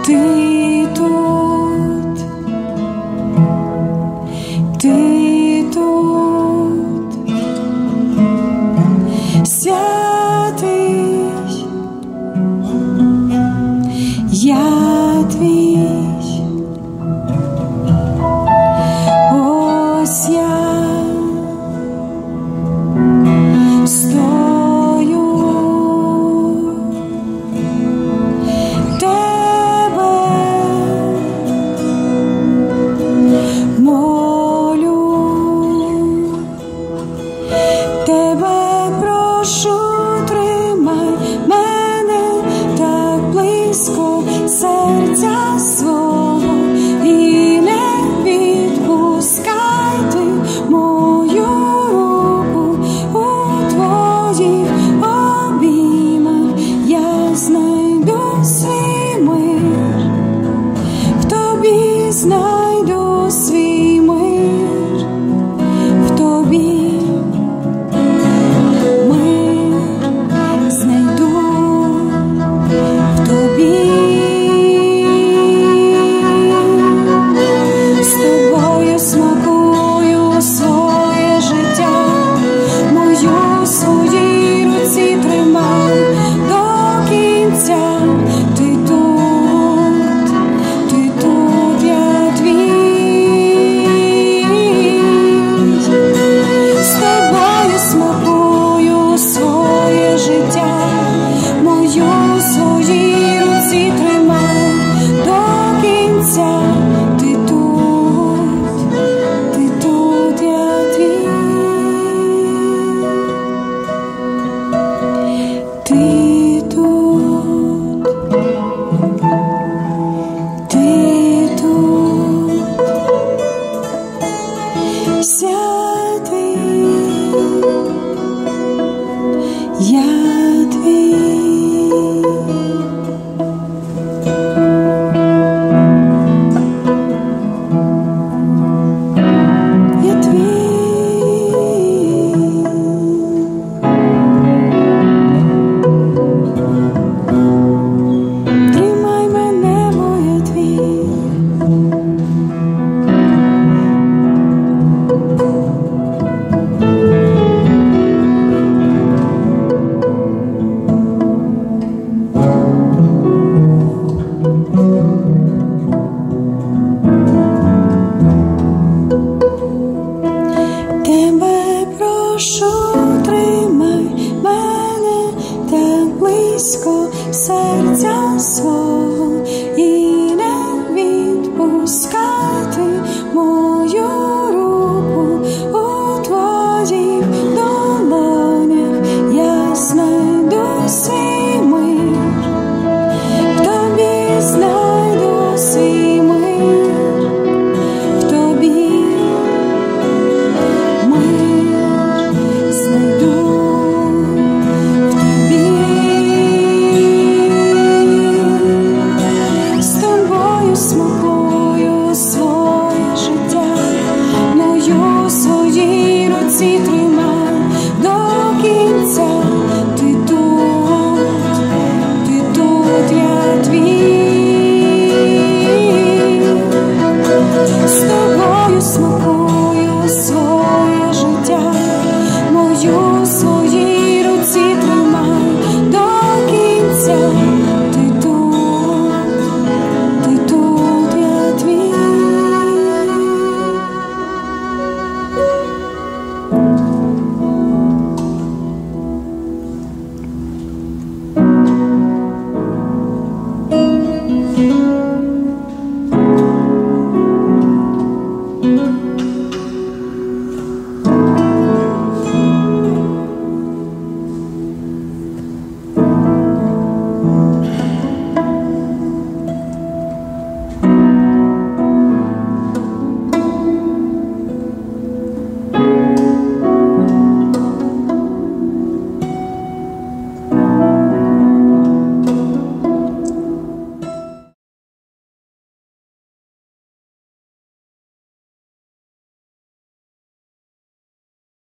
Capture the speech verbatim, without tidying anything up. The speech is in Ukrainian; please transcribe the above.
Ти тут, ти тут, святий, я твій, ось я стою, тебе молю, тебе прошу, тримай мене так близько серця свого і не відпускай ти мою руку у твоїх обіймах. Я знайду свій мир, в тобі знайду свій мир, в тобі мир знайду, в тобі. З тобою смакую своє життя, мою своїй руці тримай до кінця. Ти тут, ти тут, я твій. З тобою смакую своє життя, мою своїй руці тримай до кінця. Ти тут, ти тут, я твій. Ти тут.